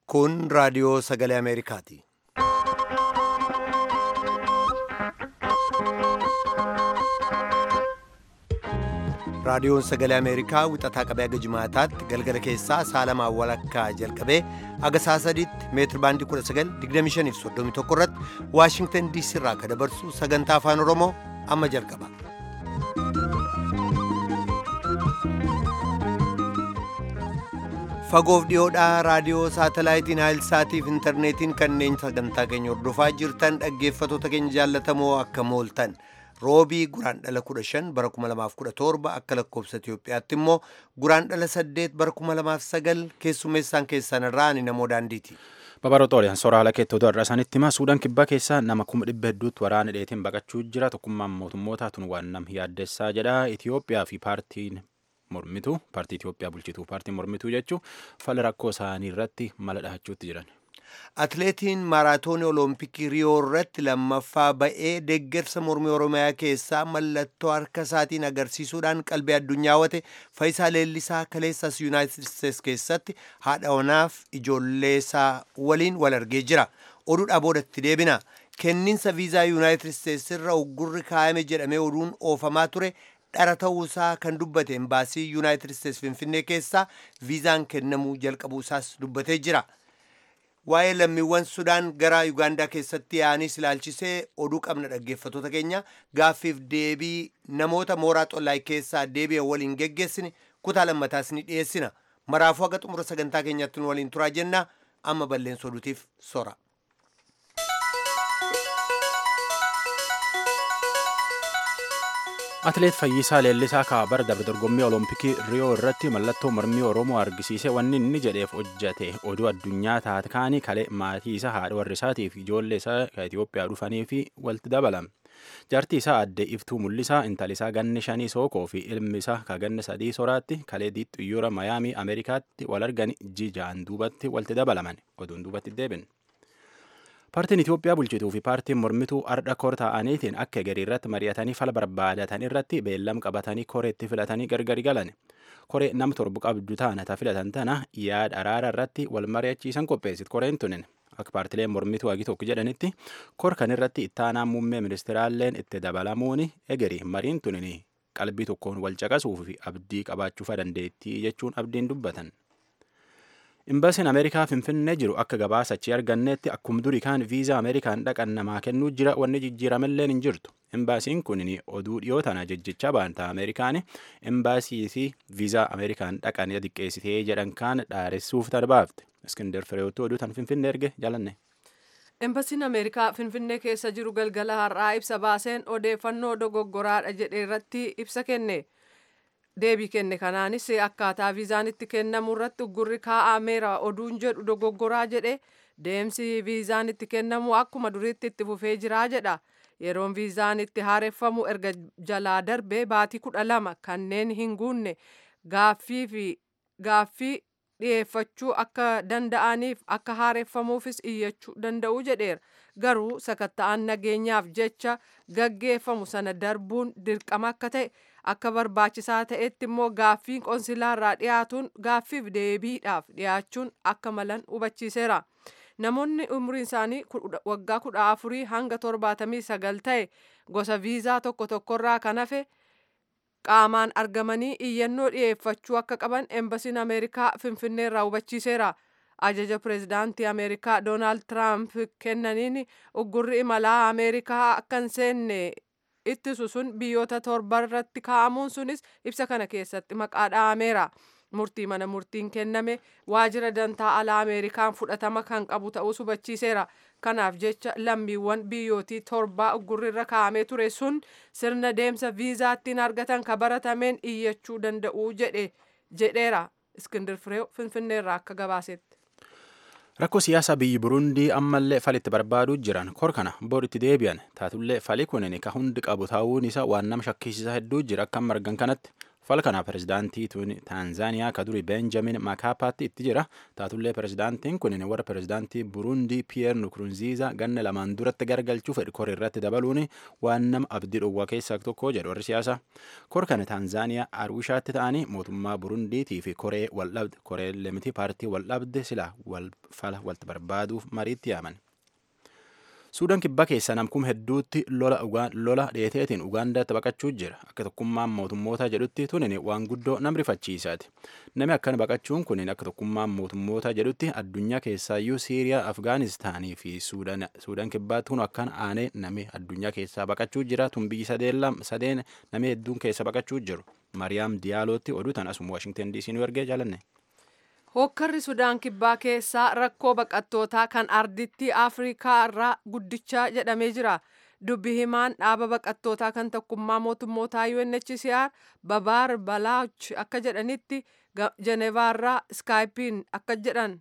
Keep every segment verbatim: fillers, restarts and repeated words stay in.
Kun raadiyoo sagalee Ameerikaati. Raadiyoon sagalee Ameerikaa wixataa qabee haga jimaataatti galgala keessaa saalamaa walakkaa jalqabee haga saa sadiitti meetir baandii kudha sagal digdamii shanii fi soddomii tokko irratti Waashingtan diisii irraa kan dabarsu sagantaa afaan Oromoo amma jalqaba. Fagoof dhiyoodhaa raadiyoo saatalaayitiin Naayilsaatii fi intarneetiin kanneen sagantaa keenya hordofaa jirtan dhaggeeffattoota keenya jaallatamoo akka mooltan. Roobii guraandhala kudha shan bara kuma lamaaf kudha torba akka lakkoofsa Itiyoophiyaatti immoo guraandhala saddeet bara kuma lamaaf sagal keessummeessaan keessan irraa ani namoo daandiiti. Babarootooleen sooraalee keettootu irraa isaanitti hima Suudaan kibbaa keessaa nama kuma dhibba hedduutti waraana dheetiin baqachuu jira. Tokkummaan mootummootaa tun waan nam yaaddessaa jedha. Itiyoophiyaa fi paartiin mormituu paartii Itiyoophiyaa bulchituu paartiin mormituu jechuun fala rakkoo isaanii irratti mala dhahachuutti jiran. Atileetiin maaraatoonii olompikii Riyoo irratti lammaffaa ba'ee deeggarsa mormii Oromiyaa keessaa mallattoo harka isaatiin agarsiisuudhaan qalbii addunyaa hawwate Faayisaa Leellisaa kaleessas Yuunaayitid Isteets keessatti haadha wanaaf ijoollee isaa waliin wal argee jira. Oduudhaa boodatti deebina. Kenniinsa viizaa Yuunaayitid Isteets irra uggurri kaa'ame jedhamee oduun oofamaa ture dhara ta'uusaa kan dubbate embaasii Yuunaayitid Isteets Finfinnee keessaa viizaan kennamuu jalqabuu isaas dubbatee jira. Waa'ee lammiiwwan Sudaan gara Yuugaandaa keessatti yaa'anis ilaalchisee oduu qabna dhaggeeffattoota keenya gaaffiif deebii namoota mooraa xollaay keessaa deebi'an waliin geggeessine kutaa lammataas ni dhiyeessina. Maraafuu haga xumura sagantaa keenyatti nu waliin turaa jenna. Amma balleessa oduutiif sora. Atileet Fayyisaa Leellisaa kaabara darbe dorgommii olompikii Riyoo irratti mallattoo mormii Oromoo argisiise wanni inni jedheef hojjate oduu addunyaa taate kaanii kalee maatii isaa haadha warri isaatii fi ijoollee isaa kan Itoophiyaa dhufanii fi walitti dabalame. Jaartii isaa addee Iftuu Mul'isaa intali isaa ganni shanii Sookoo fi ilmi isaa kan ganni sadii Soraatti kalee xiyyoora Mayaamii Ameerikaatti wal argani jijaan duubatti walitti dabalaman oduun duubatti deebin. Paartiin Itiyoophiyaa bulchituu fi paartiin mormituu ardha kor ta'aniitiin akka garii irratti mari'atanii fala barbaadatan irratti beellam qabatanii koreetti filatanii gargari galan. Koree nam torbu qabdu taana ta filatan tana yaada araara irratti wal mari'achiisan qopheessit koreen tunin. Akka paartileen mormituu hagi tokko jedhanitti kor kan irratti ittaanaa muummee ministeeraalleen itti dabalamuun egerii mariin tunin qalbii tokkoon wal caqasuuf fi abdii qabaachuufa dandeettii jechuun abdiin dubbatan. Imbaasiin Ameerikaa Finfinnee jiru akka gabaasa achii arganneetti akkuma durii kaan viizaa Ameerikaan dhaqan namaa kennuu jira wanni jijjiiramallee hin jirtu. Imbaasiin kun oduu dhiyoo tana jejjechaa baanta Ameerikaan imbaasii fi viizaa Ameerikaan dhaqan xiqqeessitee jedhan kaan dhaaressuuf tarbaafte. Iskindar Fireewotti oduu tan Finfinnee erge jaalanne. Embaasiin Ameerikaa Finfinnee keessa jiru galgala har'aa ibsa baaseen odeeffannoo dogoggoraadha jedhee irratti ibsa kenne. Deebii kenne kanaanis akkaataa viizaan itti kennamu irratti uggurri kaa'ameera oduun jedhu dogoggoraa jedhe deemsi viizaan itti kennamu akkuma duriitti itti fufee jira jedha. Yeroon viizaan itti haareffamu erga jalaa darbee baatii kudha lama kanneen hin guunne gaaffii fi gaaffii dhiyeeffachuu akka danda'aniif akka haareffamuufis iyyachuu danda'u jedheera. Garuu sakatta'aan nageenyaaf jecha gaggeeffamu sana darbuun dirqama akka ta'e akka barbaachisaa ta'etti immoo gaaffiin qoonsilaarraa dhiyaatuun gaaffiif deebiidhaaf dhiyaachuun akka malan hubachiiseera. Namoonni umriin isaanii waggaa kudha afurii hanga torbaatamii sagal ta'e gosa viizaa tokko tokkorraa kan hafe qaamaan argamanii iyyannoo dhiyeeffachuu akka qaban Embaasiin Ameerikaa Finfinneerraa hubachiiseera. Ajaja pireezidaantii Ameerikaa Doonaald Tiraamp kennaniin uggurri imalaa Ameerikaa akka hin seenne ittisu sun biyyoota torba irratti kaa'amuun sunis ibsa kana keessatti maqaa dha'ameera. Murtii mana murtiin kenname waajjira dantaa alaa Ameerikaan fudhatama kan qabu ta'uu hubachiiseera. Kanaaf jecha lammiiwwan biyyootii torbaa uggurri irra kaa'amee ture sun sirna deemsa viizaa ittiin argatan ka baratameen iyyachuu danda'u jedheera. Iskindir Fireew Finfinneerraa akka gabaasetti. Rakkoo siyaasaa biyyi Burundii ammallee falitti barbaaduu jiran kor kana booditti deebi'an taatullee fali kunin ka hundi qabu ta'uun isaa waan nama shakkisiisaa hedduu jira akka margan kanatti Fal kana pirezidaantii Taanzaaniyaa ka duri Benjamin Makapaatti itti jira. Taatullee pirezidaantiin kun warra pirezidaantii Burundii Pierre Nkurunziza ganna lamaan duratti garagalchuu fedhu kor irratti dabaluun waan nama abdii dhowwaa keessaa tokko jedhu warri siyaasaa. Kor kana Taanzaaniyaa Arwishaatti ta'anii mootummaa Burundiitii fi Koree waldhabde Koree lemiti paartii waldhabde sila wal fala walti barbaaduuf mariitti yaaman. Suudaan kibbaa keessa namkum hedduutti lola lola dheeteetiin Ugaandaatti baqachuu jira. Akka tokkummaan mootummoota jedhutti tunin waan guddoo nam rifachiisaati. Nami akkan baqachuun kun akka tokkummaan mootummoota jedhutti addunyaa keessaayyuu Siiriyaa, Afgaanistaanii fi Suudaan Suudaan kibbaatti kun akkan aanee nami addunyaa keessaa baqachuu jira. Tun biyyi sadeen sadeen nami hedduun keessa baqachuu jiru. Mariyaam Diyaalootti oduu tan asuma Waashingtan D C nu ergee jaalanne. Hokkarri Sudaan kibbaa keessaa rakkoo baqattootaa kan arditti Afrikaa irraa guddichaa jedhamee jira. Dubbi himaan dhaaba baqattootaa kan tokkummaa mootummootaa U N H C R Babaar Balaach akka jedhanitti Jenevaa irraa Skype'n akka jedhan.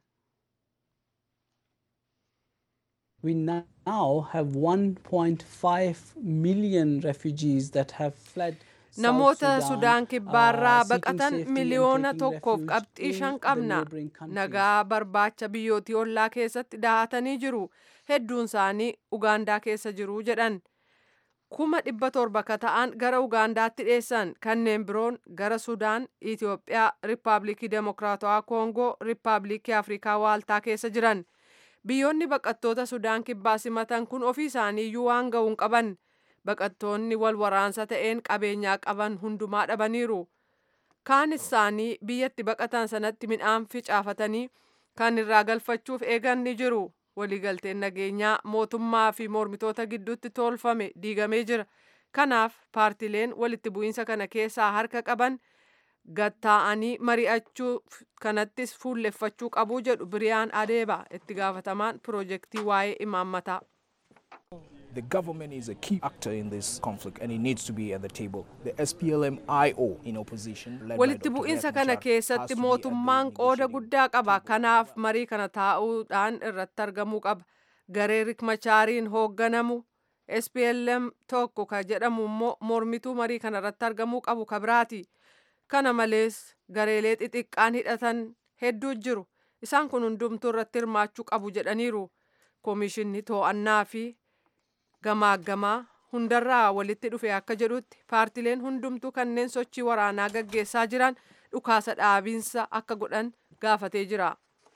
We now have one point five million refugees that have fled. Namoota Sudaan kibbaarraa baqatan miliyoona tokkoof qabxii shan qabna. Nagaa barbaacha biyyootii ollaa keessatti dahatanii jiru. Hedduun isaanii Ugaandaa keessa jiru jedhan. Kuma dhibba torba ka ta'an gara Ugaandaatti dheessan. Kanneen biroon gara Sudaan, Itoophiyaa, Riippaabilikii Demokiraatawaa Koongoo, Riippaabilikii Afrikaa Waaltaa keessa jiran. Biyyoonni baqattoota Sudaan kibbaa simatan kun ofii isaaniiyyuu waan ga'uun qaban. Baqattoonni wal waraansa ta'een qabeenyaa qaban hundumaa dhabaniiru. Kaan isaanii biyyatti baqatan sanatti midhaan ficaafatanii kan irraa galfachuuf eegan ni jiru. Waliigalteen nageenyaa mootummaa fi mormitoota gidduutti tolfame diigamee jira. Kanaaf paartileen walitti bu'iinsa kana keessaa harka qaban gattaa'anii mari'achuuf kanattis fuulleffachuu qabu jedhu Biriyaan Adeeba itti gaafatamaan piroojeektii waa'ee imaammataa. The government is a key actor in this conflict and it needs to be at the table. The S P L M I O in opposition led by Walitti bu'iinsa kana keessatti mootummaan qooda guddaa qaba. Kanaaf marii kana taa'uudhaan irratti argamuu qaba. Garee Riek Machaariin hoogganamu S P L M tokko ka jedhamu immoo mormituu marii kana irratti argamuu qabu ka biraati. Kana malees gareelee xixiqqaan hidhatan hedduu jiru. Isaan kun hundumtuu irratti hirmaachuu qabu jedhaniiru. Koomishinni to'annaa fi gamaa gamaa hundarraa walitti dhufe akka jedhutti paartileen hundumtuu kanneen sochii waraanaa gaggeessaa jiran dhukaasa dhaabiinsa akka godhan gaafatee jira.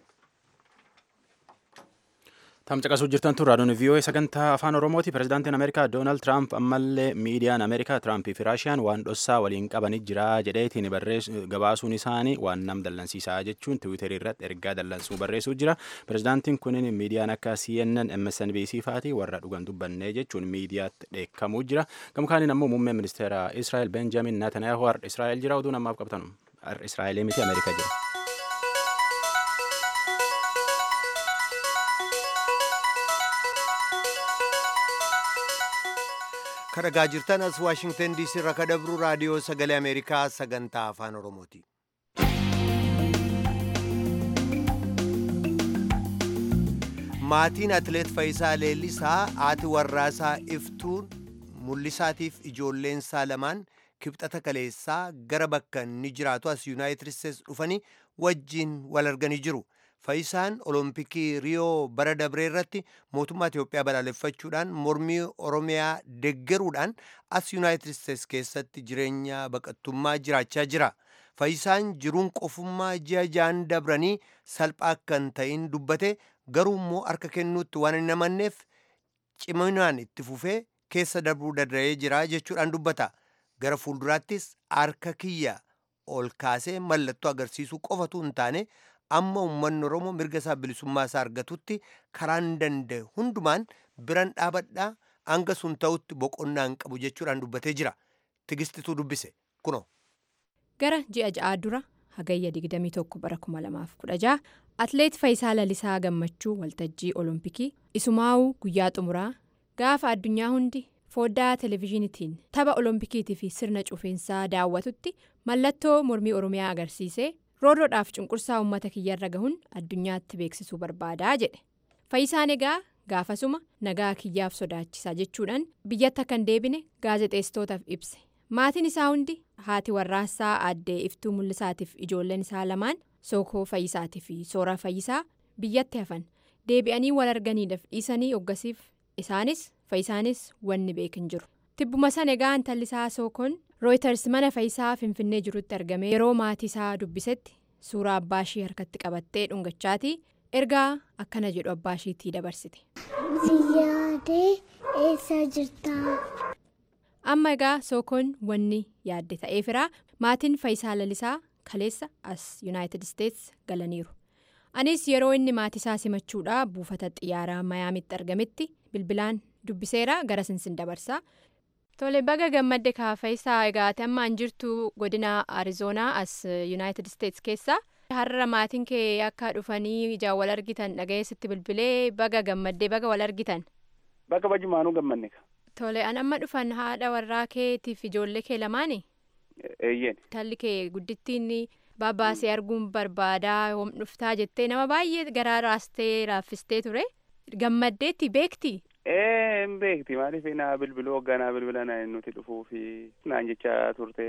Tamcaqasuu jirtan tun raadiyoon V O A sagantaa afaan Oromooti. Pirezidaantiin Ameerikaa Doonaald Tiraamp ammallee miidiyaan Ameerikaa Tiraampii fi Raashiyaan waan dhossaa waliin qabanii jira jedheetiin gabaasuun isaanii waan nam dallansiisaa jechuun Tiwiiterii irratti ergaa dallansuu barreessuu jira. Pirezidaantiin kunin miidiyaan akka C N N, M S N B C fa'aatii warra dhugan dubbannee jechuun miidiyaatti dheekkamuu jira. Gama kaaniin ammoo muummeen ministeera Israa'el Benjamin Netanyahu har'a Israa'el jira oduu namaaf qabtanu. Har'a Israa'el miti Ameerikaa jira. Kan dhagaa jirtan as Waashingtan D C irraa kan dabru raadiyoo sagalee Ameerikaa sagantaa afaan Oromooti. Maatiin Atileet Faayisaa Leellisaa haati warraasaa Iftuun mul'isaatiif ijoolleensaa lamaan kibxata kaleessaa gara bakka inni jiraatu as Yuunaayitid Isteets dhufanii wajjin wal arganii jiru. Faayisaan Olompikii Riyoo bara dabree irratti mootummaa Itoophiyaa balaaleffachuudhaan mormii Oromiyaa deeggaruudhaan as Yuunaayitid Isteets keessatti jireenya baqattummaa jiraachaa jira. Faayisaan jiruun qofummaa ji'a ja'an dabranii salphaa akka hin ta'in dubbate garuu immoo harka kennuutti waan hin amanneef ciminaan itti fufee keessa darbuu danda'ee jira jechuudhaan dubbata. Gara fuulduraattis harka kiyya ol kaasee mallattoo agarsiisuu qofatu hin taane amma uummanni Oromoo mirga isaa bilisummaa isaa argatutti karaan danda'e hundumaan biran dhaabadhaa hanga sun ta'utti boqonnaa hin qabu jechuudhaan dubbatee jira. Tigistituu dubbise kunoo. Gara ji'a ja'aa dura hagayya digdamii tokko bara kuma lamaaf kudha ja'a Atileet Faayisaa Lalisaa Gammachuu waltajjii Olompikii isumaa'uu guyyaa xumuraa gaafa addunyaa hundi foddaa televezyiiniitiin tapha Olompikiitii fi sirna cufiinsaa daawwatutti mallattoo mormii Oromiyaa agarsiisee roorroodhaaf cunqursaa uummata kiyyarra gahuun addunyaatti beeksisuu barbaadaa jedhe. Faayisaan egaa gaafasuma nagaa kiyyaaf sodaachisaa jechuudhaan biyyatti akka hin deebine gaazexeessitootaaf ibse. Maatiin isaa hundi haati warraasaa aadde Iftuu Mul'isaatiif ijoolleen isaa lamaan Sookoo Fayyisaatii fi Sooraa Fayyisaa biyyatti hafan deebi'anii wal arganiidhaaf dhiisanii oggasiif isaanis Fayyisaanis wanni beekan jiru. Tibbuma sana egaa intalli isaa Sookoon Reuters mana Fayyisaa Finfinnee jirutti argame yeroo maatii isaa dubbisetti suuraa abbaa ishii harkatti qabattee dhungachaatii ergaa akkana jedhu abbaa ishiitii dabarsite. Ziyyaadee eessa jirtaa? Amma egaa Sookoon wanni yaadde ta'eefiraa maatiin Fayyisaa Lalisaa kaleessa as Yuunaayitid Isteets galaniiru. Anis yeroo inni maatii isaa simachuudhaa buufata xiyyaaraa Mayaamitti argametti bilbilaan dubbiseera gara sinsin dabarsaa. Tole baga gammadde Fayyisaa egaa amma an jirtu godina Arizoonaa as Yuunaayitid Isteets keessa. Har'a maatiin kee akka dhufanii ijaan wal argitan dhagayeessitti bilbilee baga gammaddee baga wal argitan. Baga bajumaanuu gammanne. Tole an amma dhufan haadha warraa keetiif ijoollee kee lamaani? Eeyyeen. Talli kee guddittiin babbaasee arguun barbaadaa yoom dhuftaa jettee nama baay'ee garaa raastee raaffistee ture. Gammaddeetti beekti? Ee hin beekti maaliif naa bilbiluu hogganaa bilbila nuti dhufuu fi naan jechaa turte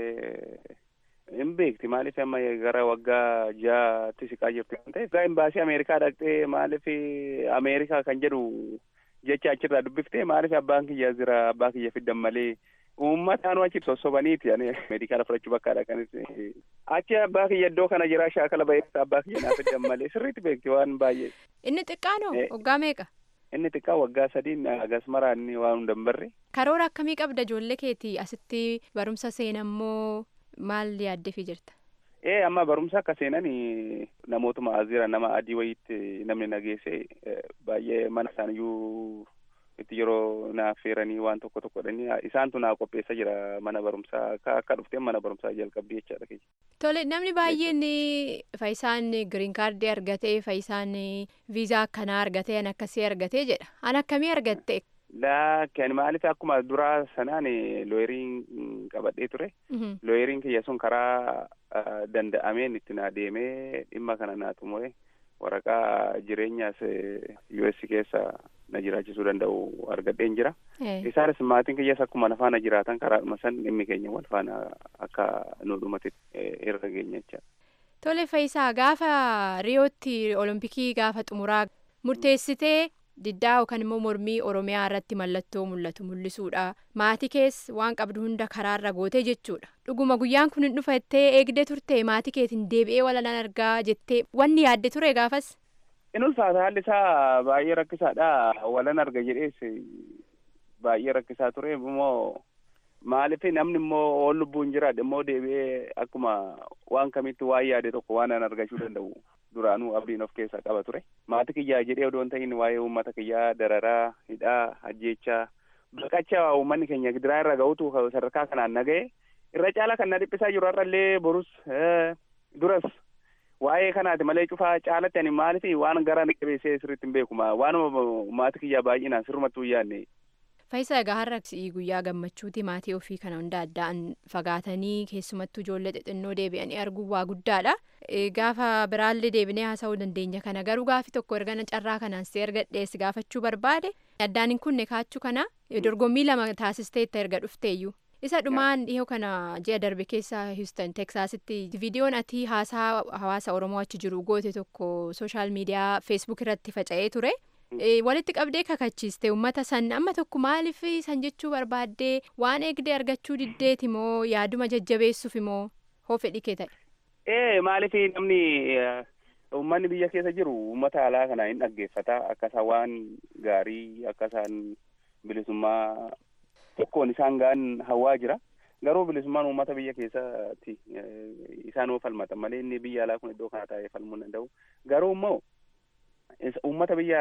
hin beekti maaliif amma gara waggaa jaatti siqaa jirti waan ta'eef. Gaa imbaasii Ameerikaa dhaqxee maaliif Ameerikaa kan jedhu jecha achirraa dubbiftee maaliif abbaan kiyya jira abbaa kiyya fiddan malee uummataan achi sossobaniiti ani meedikaala fudhachuu bakka dhaqanis achi abbaa kiyya iddoo kana jira shaakala ba'eessa abbaa kiyya naa fiddan malee sirriitti beekti waan baay'ee. Inni xiqqaanoo waggaa meeqa? Inni xiqqaa waggaa sadiin agasmaraa inni waan hundan barre. Karoora akkamii qabda ijoollee keetii asitti barumsa seenammoo maal yaaddeefii jirta? Ee amma barumsa akka seenan namootuma azira nama adii wayiitti namni nageesse baay'ee mana isaaniyyuu itti yeroo naaf feeranii waan tokko tokkodhanii isaantu naa qopheessa jira mana barumsaa akka dhufteen mana barumsaa jalqabdii jechaadha keessa. Tole namni baay'een Fayyisaan giriin kaardii argatee Fayyisaan viizaa akkanaa argatee an akkasii argatee jedha. An akkamii argatte? Laakiin maaliif akkuma duraa sanaan looyeriin qabadhee ture. Looyeriin kiyya sun karaa danda'ameen itti naa deemee dhimma kana naa xumure waraqaa jireenyaas U S keessa na jiraachisuu danda'u argadheen jira. Isaanis maatiin kiyyas akkuma na faana jiraatan karaadhuma san dhimmi keenya wal faana akka nu dhumate irra geenya jecha. Tole Fayyisaa gaafa Riyootti Olompikii gaafa xumuraa murteessitee diddaa yookaan immoo mormii Oromiyaa irratti mallattoo mul'atu mul'isuudha. Maatii kees waan qabdu hunda karaarra gootee jechuudha. Dhuguma guyyaan kun hin dhufa jettee eegdee turte maatii keetiin deebi'ee walalaan argaa jettee wanni yaadde ture gaafas? Inni ulfaata haalli isaa baay'ee rakkisaadha. Walan arga jedhees baay'ee rakkisaa ture immoo maaliif namni immoo ool lubbuun jiraadhe immoo deebi'ee akkuma waan kamitti waan yaade tokko waan an argachuu danda'u duraanuu abdiin of keessaa qaba ture. Maatii kiyyaa jedhee odoon ta'in waa'ee uummata kiyyaa dararaa, hidhaa, ajjeechaa, baqachaa uummanni keenya gidiraa irra ga'utu sadarkaa kanaan naga'e irra caalaa kan na dhiphisaa jiru har'allee borus duras waa'ee kanaati malee cufaa caalatti ani maaliif waan gara qabeessee sirriitti hin beekuma waanuma maatii kiyyaa baay'inaan sirrumattuu yaadne. Fayyisaa egaa har'a guyyaa gammachuuti maatii ofii kana hunda addaan fagaatanii keessumattuu ijoollee xixinnoo deebi'anii arguun waa guddaadha. Gaafa biraallee deebinee haasa'uu dandeenya kana garuu gaafi tokko erga carraa kanaan si erga dhiyeessi gaafachuu barbaade addaan hin kunne kaachuu kana dorgommii lama taasisteetta erga dhufteeyyuu. Isa dhumaan dhihoo kana ji'a darbe keessa Houston Texasitti viidiyoon ati haasaa hawaasa Oromoo achi jiru goote tokko sooshaal miidiyaa Facebook irratti faca'ee ture. Walitti qabdee kakachiiste uummata san amma tokko maaliif san jechuu barbaaddee waan eegdee argachuu diddeeti moo yaaduma jajjabeessuuf moo hoo fedhii kee ta'e? Ee maaliif namni uummanni biyya keessa jiru uummata alaa kana hin dhaggeeffata akka isaan waan gaarii akka isaan bilisummaa tokkoon isaan ga'an hawaa jira. Garuu bilisummaan uummata biyya keessatti isaan oo falmatan malee inni biyya alaa kun iddoo kana taa'ee falmuu hin danda'u. Garuu immoo uummata biyya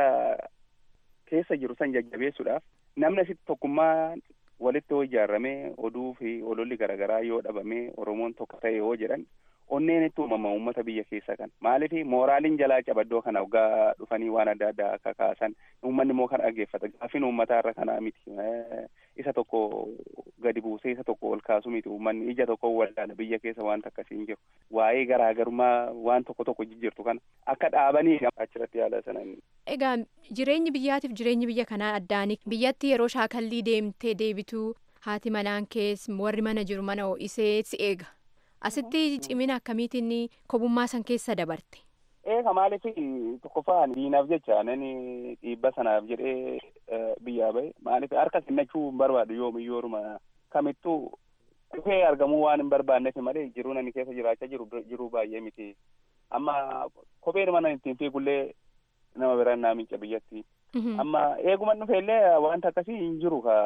keessa jiru san jajjabeessuudhaaf namni asitti tokkummaa walitti hoo ijaarramee oduu fi ololli garaagaraa yoo dhabamee Oromoon tokko ta'e yoo jedhan onneen itti uumama uummata biyya keessa kan maaliif mooraaliin jalaa cabaddoo kana waggaa dhufanii waan adda addaa akka kaasan uummanni immoo kan dhaggeeffata gaafiin uummataa irra kanaa miti isa tokko gadi buusee isa tokko ol kaasu miti uummanni ija tokko wallaala biyya keessa waan akkasii hin jiru waa'ee garaagarummaa waan tokko tokko jijjiirtu kana akka dhaabanii achirratti yaala sanan. Egaa jireenyi biyyaatiif jireenyi biyya kanaa addaanii biyyatti yeroo shaakallii deemtee deebituu haati manaan kees warri mana jiru mana ho'isee si eega. Asitti cimina akkamiitiin kobummaa san keessa dabarte? Eega maaliif tokkoffaan diinaaf jecha nani dhiibba sanaaf jedhee biyyaa bahe maaliif harka kennachuu hin barbaadu yoomiyyuu orma kamittuu dhufee argamuu waan hin barbaanneef malee jiruu nani keessa jiraachaa jiru jiruu baay'ee miti. Amma kopheen mana ittiin fiigullee nama biraan naa miica biyyatti. Amma eeguma dhufeellee wanta akkasii hin jiru ka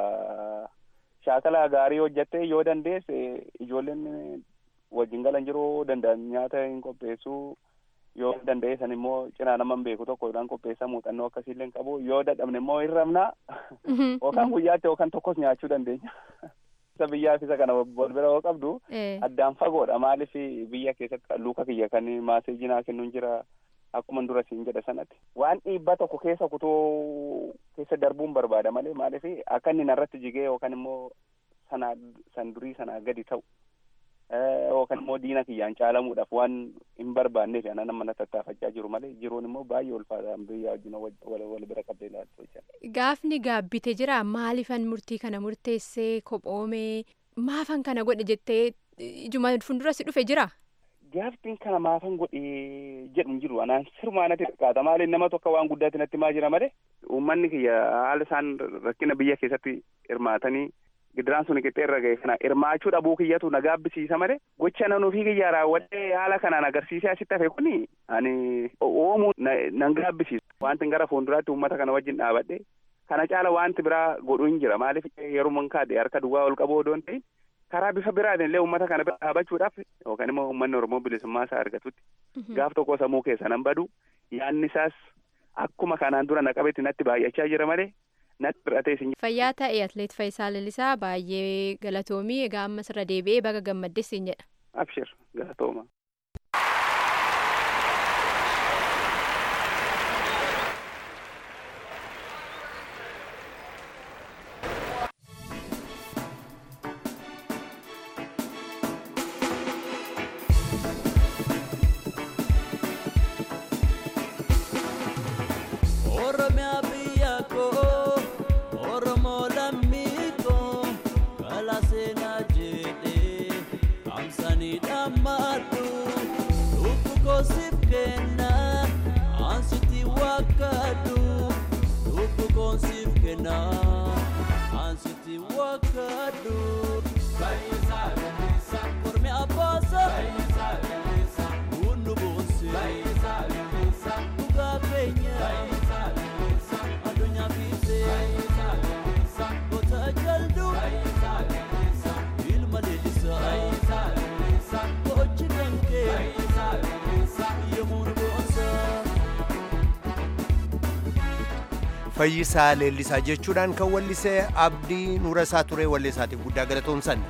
shaakala gaarii hojjattee yoo dandeesse ijoolleen wajjin galan jiruu danda'an nyaata hin qopheessuu. Yoo dandeessan immoo cinaa naman beeku tokkodhaan qopheessaa muuxannoo akkasiillee qabu yoo dadhabne immoo hin rafnaa yookaan guyyaatti yookaan tokkos nyaachuu dandeenya. Isa biyyaaf isa kana wal bira yoo qabdu addaan fagoodha maaliif biyya keessatti luka kiyya kan maaseejinaa kennuun jira akkuma dura siin jedha sanatti. Waan dhiibbaa tokko keessa kutuu keessa darbuun barbaada malee maaliif akka inni narratti jigee yookaan immoo sana san durii sanaa gadi ta'u. Yookaan immoo diina kiyyaan caalamuudhaaf waan hin barbaanneef ana nama na tattaafachaa jiru malee jiruun immoo baay'ee ulfaadhaan biyya wajjin wal bira qabdee ilaaltu jechuudha. Gaafni gaabbite jira maaliifan murtii kana murteessee kophoomee maafan kana godhe jettee ijuma fuuldura si dhufe jira? Gaaftiin kana maafan godhe jedhu hin jiru anaan sirmaa natti xiqqaata maaliif nama tokko waan guddaatti natti maa jira malee uummanni kiyya haala isaan rakkina biyya keessatti hirmaatanii. Gidiraan sun qixxee irra ga'e kana hirmaachuu dhabuu kiyyatu na gaabbisiisa malee gocha nan ofii kiyyaa raawwadhee haala kanaan agarsiisee asitti hafe kuni ani oomuu nan gaabbisiisu. Wanti gara fuulduraatti uummata kana wajjin dhaabadhe kana caala wanti biraa godhu hin jira maaliif yeroo kaadhe harka duwwaa ol qaboo odoon ta'in karaa bifa biraatiin illee uummata kana bira dhaabachuudhaaf yookaan immoo uummanni Oromoo bilisummaa isaa argatutti gaaf tokko sammuu keessa nan badu yaadni isaas akkuma kanaan dura na qabetti natti baay'achaa jira malee. Fayyaa ta'e Atleet Faayisaa Leellisaa baay'ee galatoomii egaa ammas irra deebi'ee baga gammaddes siin jedha. Abshir galatooma. Fayyisaa Leellisaa jechuudhaan kan wallisee Abdii Nuurasaa ture walleessaatiif guddaa galatoomsan.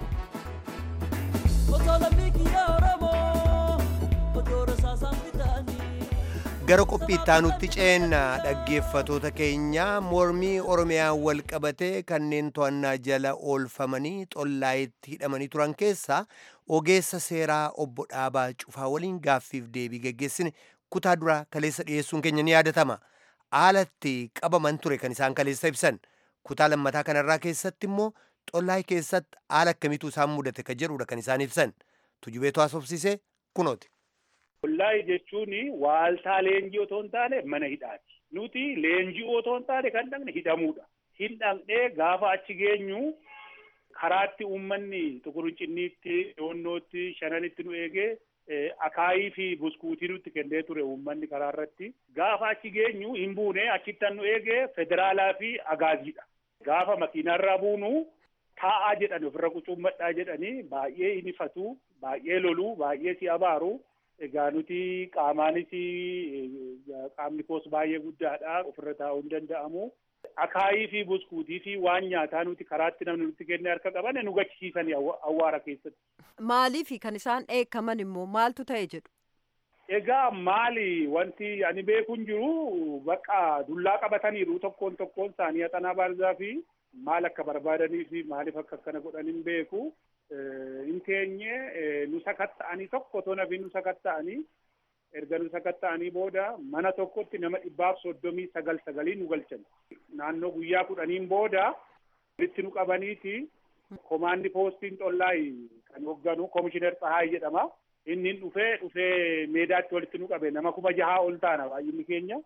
Gara qophii itti aanutti ceenna dhaggeeffatoota keenya mormii Oromiyaan wal qabatee kanneen to'annaa jala oolfamanii xollaayitti hidhamanii turan keessaa ogeessa seeraa obbo Dhaabaa Cufaa waliin gaaffiif deebii geggeessine kutaa duraa kaleessa dhiyeessuun keenya ni yaadatama. Haalatti qabaman ture kan isaan kaleessa ibsan kutaa lammataa kanarraa keessatti immoo xollaayii keessatti haala akkamiitu isaan mudate ka jedhudha kan isaan ibsan tujubeetu haasofsiise kunooti. Xollaayii jechuun waaltaa leenjii otoo hin taane mana hidhaati. Nuti leenjii otoo hin taane kan dhaqne hidhamuudha. Hin dhaqnee gaafa achi geenyu karaatti uummanni Tukurunciniitti, Doonnootti, Shananitti nu eegee. Akaayii fi buskuutii nutti kennee ture uummanni karaa irratti gaafa achi geenyu hin buune achittan nu eegee federaalaa fi agaaziidha. Gaafa makiinarraa buunu taa'aa jedhan ofirra qucuummadhaa jedhanii baay'ee hin ifatu, baay'ee lolu, baay'ee si abaaru. Egaa nuti qaamaanis qaamni koos baay'ee guddaadha ofirra taa'uu hin danda'amu. Akaayii fi buskuutii fi waan nyaataa nuti karaatti namni nutti kennee harka qaban nu gachisiisanii awwaara keessatti. Maaliif kan isaan eekaman immoo maaltu ta'e jedhu? Egaa maali wanti ani beekuun jiru bakka dullaa qabataniiru tokkoon tokkoon isaanii haxanaa baarzaa fi maal akka barbaadanii fi maaliif akka akkana godhan hin beeku. Hin teenye nu sakatta'anii tokko otoo nafi nu sakatta'anii erga nu sakatta'anii booda mana tokkotti nama dhibbaaf soddomii sagal sagalii nu galchan. Naannoo guyyaa kudhaniin booda walitti nu qabaniiti Komaandi poostiin xollaayi kan hoogganu Komishinar Tsahaay jedhama. Inni dhufee dhufee meedaatti walitti nu qabe nama kuma jahaa ol taana baay'inni keenya.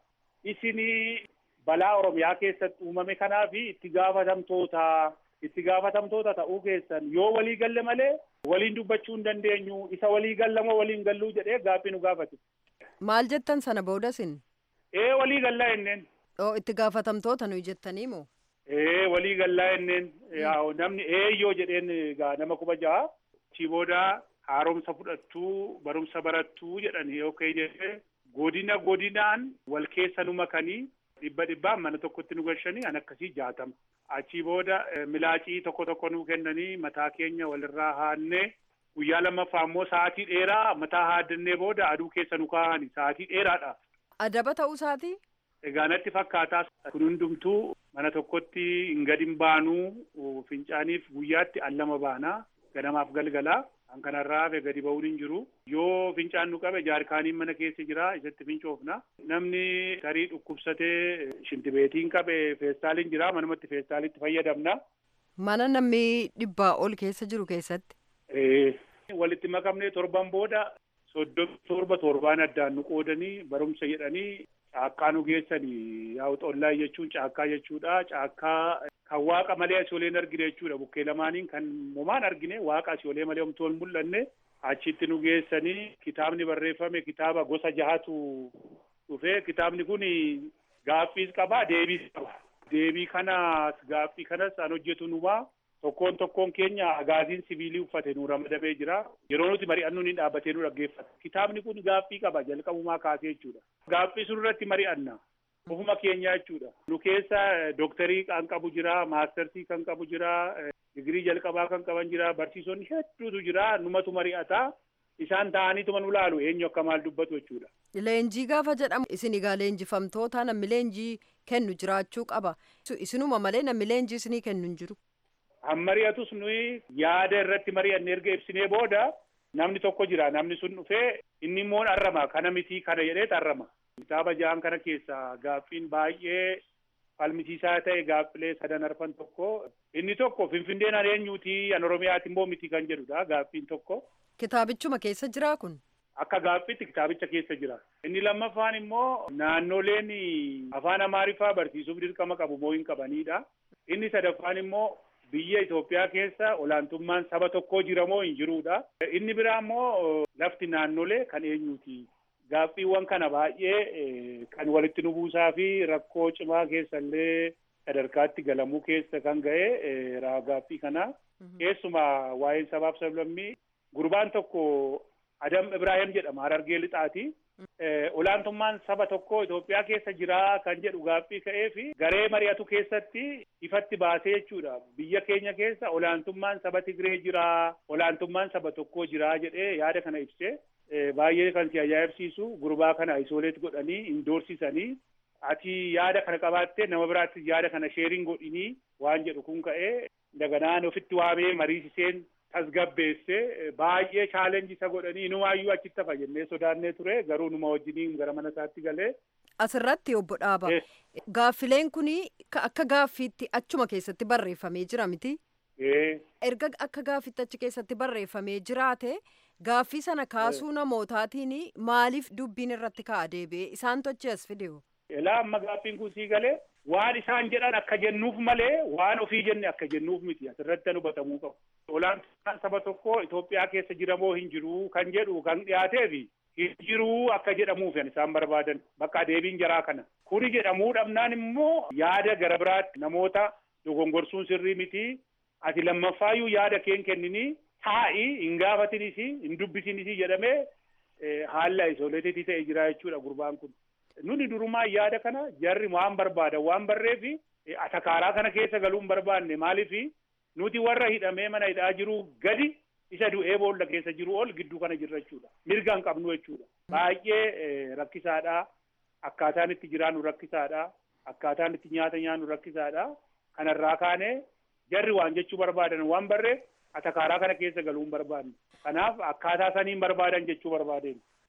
Isinii balaa Oromiyaa keessatti uumame kanaa fi itti gaafatamtoota itti gaafatamtoota ta'uu keessan yoo walii galle malee waliin dubbachuu hin dandeenyu isa walii gallamoo waliin galluu jedhee gaaffii nu gaafate. Maal jettan sana boodasin? Ee walii gallaa enneen. Oo itti gaafatamtoota nuyi jettanii moo? Ee walii gallaa enneen namni eeyyoo jedheen egaa nama kuma jaha achii booda haaromsa fudhattuu barumsa barattuu jedhanii yookaan jedhee godina godinaan wal keessa nu makanii dhibba dhibbaan mana tokkotti nu galchanii an akkasii jaatama. Achii booda milaacii tokko tokko nu kennanii mataa keenya walirraa haannee guyyaa lammaffaa immoo sa'aatii dheeraa mataa haaddannee booda aduu keessa nu kaa'anii sa'aatii dheeraadhaaf. Adaba ta'uu isaatii? Egaa natti fakkaataa kun hundumtuu mana tokkotti hin gadi hin baanuu fincaaniif guyyaatti al lama baanaa ganamaaf galgalaa. Kan kanarraa hafe gadi ba'uun hin jiru. Yoo fincaan nu qabe jaarkaaniin mana keessa jira isatti fincoofna. Namni tarii dhukkubsatee shintibeetiin qabe feestaaliin jira manumatti feestaalitti fayyadamna. Mana namni dhibbaa ol keessa jiru keessatti? Ee walitti makamnee torban booda soddomii torba torbaan addaan nu qoodanii barumsa jedhanii caakkaa nu geessanii yaa xollaa jechuun caakkaa jechuudha. Caakkaa kan waaqa malee asii olee hin argine jechuudha. Bukkee lamaaniin kan homaan argine waaqa asii olee malee homtuu hin mul'anne achitti nu geessanii kitaabni barreeffame kitaaba gosa jahatu dhufee kitaabni kun gaaffiis qaba deebiis qaba. Deebii kanas gaaffii kanas an hojjetu numaa tokkoon tokkoon keenya agaaziin sibiilii uffate nu ramadamee jira. Yeroo nuti mari'annu ni dhaabbatee nu dhaggeeffata. Kitaabni kun gaaffii qaba jalqabumaa kaasee jechuudha. Gaaffii sun irratti mari'anna. Ofuma keenya jechuudha. Nu keessa dooktarii kan qabu jira, maastersii kan qabu jira, digirii jalqabaa kan qaban jira, barsiisonni hedduutu jira. Numatu mari'ata. Isaan ta'aniituma nu laalu eenyu akka maal dubbatu jechuudha. Leenjii gaafa jedhamu isin egaa leenjifamtoota namni leenjii kennu jiraachuu qaba. Isinuma malee namni leenjii isinii kennu hin jiru. Han mari'atus nuyi yaada irratti mari'anne erga ibsinee booda namni tokko jira. Namni sun dhufee inni immoo arrama kana miti kana jedhee arrama. Kitaaba ja'an kana keessa gaaffiin baay'ee falmisiisaa ta'e gaaffilee sadan arfan tokko. Inni tokko Finfinneen an eenyuuti an Oromiyaati immoo miti kan jedhudha gaaffiin tokko. Kitaabichuma keessa jira kun? Akka gaaffiitti kitaabicha keessa jira. Inni lammaffaan immoo naannoleen afaan Amaariffaa barsiisuuf dirqama qabu moo hin qabanidha. Inni sadaffaan immoo biyya Itoophiyaa keessa olaantummaan saba tokkoo jira moo hin jirudha. Inni biraa immoo lafti naannolee kan eenyuuti. Gaaffiiwwan kana baay'ee kan walitti nu buusaa fi rakkoo cimaa keessallee sadarkaatti galamuu keessa kan ga'e gaaffii kana. Keessumaa waa'een sabaaf sablammii gurbaan tokko Adam Ibrahim jedhama Harargee Lixaati. Olaantummaan saba tokko Itoophiyaa keessa jira kan jedhu gaaffii ka'ee fi garee mari'atu keessatti ifatti baasee jechuudha. Biyya keenya keessa olaantummaan saba Tigree jira, olaantummaan saba tokkoo jira jedhee yaada kana ibsee baay'ee kan si ajaa'ibsiisu gurbaa kana isooleet godhanii indoorsisanii ati yaada kana qabaattee nama biraatti yaada kana sheeriin godhinii waan jedhu kun ka'ee daganaan ofitti waamee mariisiseen tasgabbeesse baay'ee chaalenjii isa godhanii numaayyuu achitti hafa jennee sodaannee ture garuu numa wajjiniin gara mana isaatti galee. Asirratti obbo Dhaaba gaaffileen kun akka gaaffiitti achuma keessatti barreeffamee jira miti? Erga akka gaaffiitti achi keessatti barreeffamee jiraate gaaffii sana kaasuu namootaatiin maaliif dubbiin irratti ka'a deebi'ee isaan tochi as fidee? Elaa amma gaaffiin kun sii galee waan isaan jedhan akka jennuuf malee waan ofii jenne akka jennuuf miti asirratti hubatamuu qabu. Olaantummaan saba tokko Itoophiyaa keessa jira moo hin jiru kan jedhu kan dhiyaateefi hin jiru akka jedhamuuf isaan barbaadan bakka deebiin jaraa kana. Kuni jedhamuu dhabnaan immoo yaada gara biraatti namoota dogongorsuun sirrii miti. Ati lammaffaayyuu yaada keen kenninii taa'i hin gaafatinis hin dubbisinis jedhamee haala isooleetii ta'e jira jechuudha gurbaan kun. Nuni durumaa yaada kana jarri waan barbaadan waan barreefi atakaaraa kana keessa galuun barbaanne maaliifi nuti warra hidhamee mana hidhaa jiru gadi isa du'ee boolla keessa jiru ol gidduu kana jirra jechuudha. Mirga hin qabnu jechuudha. Baay'ee rakkisaadha. Akkaataan itti jiraannu rakkisaadha. Akkaataan itti nyaata nyaannu rakkisaadha. Kanarraa kaanee jarri waan jechuu barbaadan waan barreef atakaaraa kana keessa galuun barbaanne. Kanaaf akkaataa saniin barbaadan jechuu barbaadeen.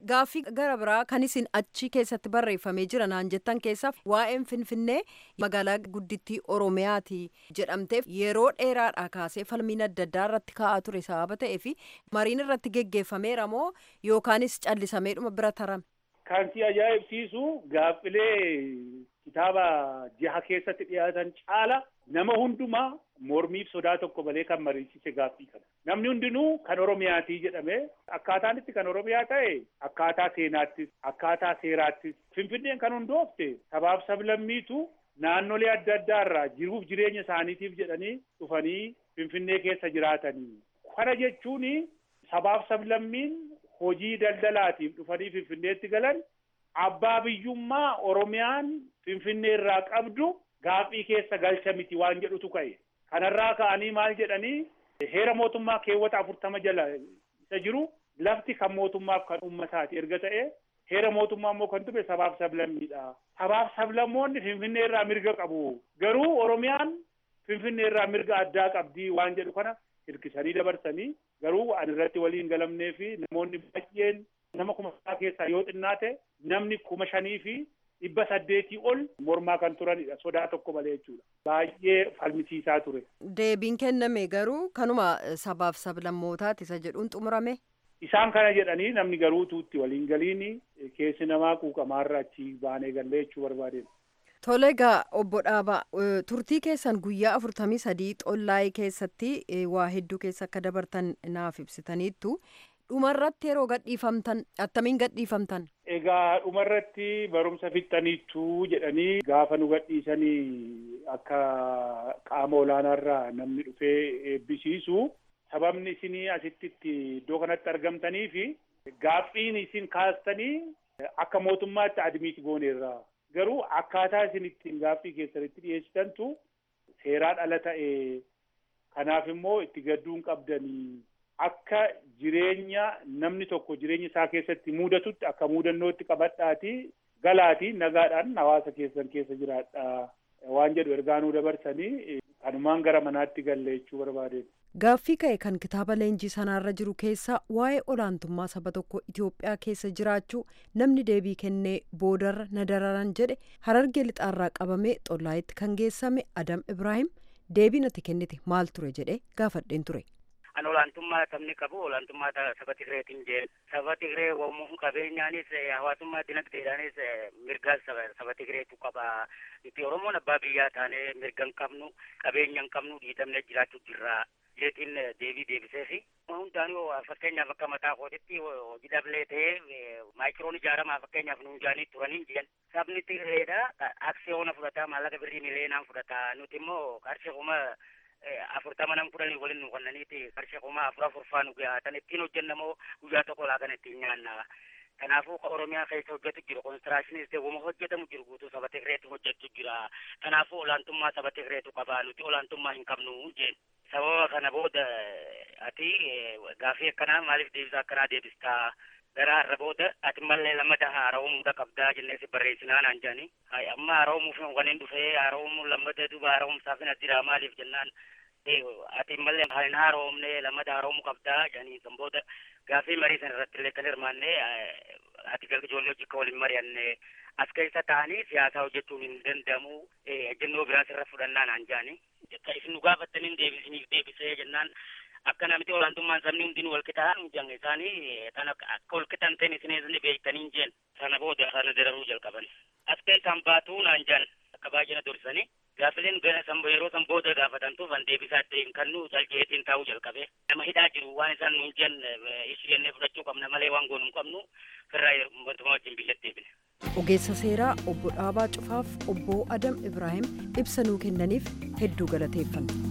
Gaaffii gara biraa kan isin achi keessatti barreeffamee jira naan jettan keessaaf waa'een Finfinnee magaalaa guddittii Oromiyaati jedhamteef yeroo dheeraadhaa kaasee falmiin adda addaa irratti ka'aa ture sababa ta'ee fi mariin irratti geggeeffameera moo yookaanis callisameedhuma bira tarame? Kan si ajaa'ibsiisu gaaffilee kitaaba jaha keessatti dhiyaatan caala nama hundumaa mormiif sodaa tokko malee kan mariisise gaaffii kana. Namni hundinuu kan Oromiyaatii jedhame akkaataan itti kan Oromiyaa ta'e akkaataa seenaattis akkaataa seeraattis Finfinneen kan hundoofte sabaaf sablammiitu naannolee adda addaa irraa jiruuf jireenya isaaniitiif jedhanii dhufanii Finfinnee keessa jiraatanii. Kana jechuun sabaaf sablammiin hojii daldalaatiif dhufanii Finfinneetti galan abbaa biyyummaa Oromiyaan Finfinnee irraa qabdu gaaffii keessa galcha miti waan jedhutu ka'e. Kanarraa ka'anii maal jedhanii heera mootummaa keewwata afurtama jala isa jiru lafti kan mootummaaf kan uummataati erga ta'e heera mootummaa immoo kan tube sabaaf sablammiidha. Sabaaf sablammoonni Finfinnee irraa mirga qabu. Garuu Oromiyaan Finfinnee irraa mirga addaa qabdi waan jedhu kana hirkisanii dabarsanii garuu an irratti waliin galamnee fi namoonni baay'een nama kuma isaa keessaa yoo xinnaate namni kuma shanii fi dhibba saddeetii ol mormaa kan turanidha sodaa tokko malee jechuudha. Baay'ee falmisiisaa ture. Deebiin kenname garuu kanuma sabaaf sablammootaati isa jedhuun xumurame. Isaan kana jedhanii namni garuu tuutti waliin galiini keessi namaa quuqamaarra achi baanee gallee jechuu barbaadeen. Tole egaa obbo Dhaabaa turtii keessan guyyaa afurtamii sadii xollaayee keessatti waa hedduu keessa akka dabartan naaf ibsitaniittu. Dhumarratti yeroo gadhiifamtan attamiin gadhiifamtan? Egaa dhumarratti barumsa fixxaniittu jedhanii gaafa nu gadhiisanii akka qaama olaanaarraa namni dhufee eebbisiisu sababni isinii asitti iddoo kanatti argamtanii fi gaaffiin isin kaastanii akka mootummaatti admiiti gooneerra. Garuu akkaataa isin ittiin gaaffii keessanitti dhiyeessitantu seeraan ala ta'e kanaaf immoo itti gadduun qabdanii. Akka jireenya namni tokko jireenya isaa keessatti mudatutti akka mudannootti qabadhaati galaati nagaadhaan hawaasa keessan keessa jiraadha waan jedhu ergaanuu dabarsanii kanumaan gara manaatti galle jechuu barbaadeen. Gaaffii ka'e kan kitaaba leenjii sanaarra jiru keessaa waa'ee olaantummaa saba tokko Itoophiyaa keessa jiraachuu namni deebii kennee boodarra na dararan jedhe Harargee lixaarraa qabamee xollaayetti kan geessame Adam Ibrahim deebii natti kennite maal ture jedhee gaafadheen ture. An olaantummaa sabni qabu olaantummaa saba Tigreetiin jeen saba Tigree wamuun qabeenyaanis hawaasummaa dinagdeedhaanis mirga saba Tigreetu qaba. Itti Oromoon abbaa biyyaa taanee mirga hin qabnu qabeenya hin qabnu dhiitamne jiraachuu jirra. Jeetiin deebii deebisee fi hundaanuu fakkeenyaaf akka mataa kootitti hojii dhablee ta'ee maayikiroon ijaaramaa fakkeenyaaf nu ijaanii turanii jiran. Sabni Tigreedha aksiyoona fudhataa maallaqa birrii miliyeenaan fudhata. Nuti immoo qarshii kuma afurtama nam kudhanii waliin nu kennaniiti qarshii kuma afur afur faa nu gaatan ittiin hojjennamoo guyyaa tokko laakan ittiin nyaanna. Kanaafuu Oromiyaa keessa hojjetu jiru konistiraashiniis ta'e wama hojjetamu jiru guutuu saba Tigreetu hojjetu jira. Kanaafuu olaantummaa saba Tigreetu qaba nuti olaantummaa hin qabnu jeen. Sababa kana booda ati gaaffii akkanaa maaliif deebisa akkanaa deebistaa? Gara har'a booda ati mallee lammata haara'uumuudha qabdaa jennee si barreessinaa naan jedhanii. Amma haara'uumuuf waliin dhufee haara'uumuun lammata duuba haara'uumsaaf na jira maaliif jennaan ati mallee hin haara'uumne lammata haara'uumuu qabdaa jedhanii san booda gaaffii marii san irratti illee kan hirmaanne ati ijoollee hojii akka waliin mari'anne as keessa ta'anii siyaasaa hojjechuun hin danda'amu ejjennoo biraas irra fudhannaa naan jedhanii. Isin nu gaafattaniin deebisiniif deebisee jennaan akka namti olaantummaan sabni hundinuu wal qixaan jange isaanii kan akka wal qixaan ta'in isinis ni beektanii jeen sana booda sana dararuu jalqaban. As keessaan baatuu naan jedhan akka baay'ina dursanii gaafileen gara san yeroo san booda gaafatantuuf an deebisaa ta'in kan nu calqeetiin taa'uu jalqabe. Nama hidhaa jiru waan isaan nuun jen ishii jennee fudhachuu qabna malee waan goonu hin qabnu firraa mootummaa wajjin biyyatti deebine. Ogeessa seeraa obbo Dhaabaa Cufaaf obbo Adam Ibrahim ibsa nuu kennaniif hedduu galateeffanna.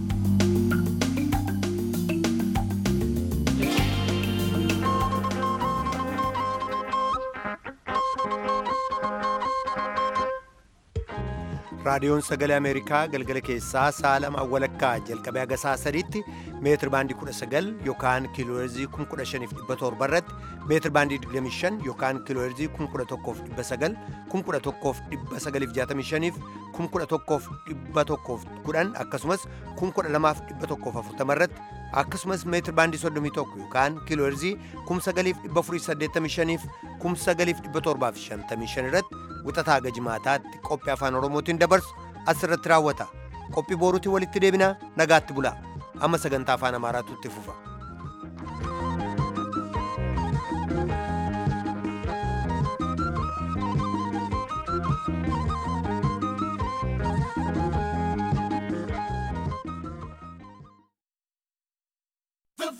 raadiyoon sagalee ameerikaa galgala keessaa sa'a lama walakkaa jalqabee haga sa'a sadiitti meetir baandii kudha sagal yookaan kiilooherzii kuma kudha shaniif dhibba torba irratti meetir baandii digdamii shan yookaan kiilooherzii kuma kudha tokkoof dhibba sagal kuma kudha tokkoof dhibba sagaliif jaatamii shaniif kuma kudha tokkoof dhibba tokkoof kudhan akkasumas kuma kudha lamaaf dhibba tokkoof afurtama irratti akkasumas meetir baandii soddomii tokko yookaan kiiloo heerzii kuma sagaliif dhibba afurii saddeettamii shaniif kuma sagaliif dhibba torbaaf shantamii shan irratti wixataa hanga jimaataatti qophii afaan oromootiin dabarsu asirratti raawwata. Qophii boruutiin walitti deebinaa nagaatti bulaa. Amma sagantaa afaan amaaraatu itti fufa.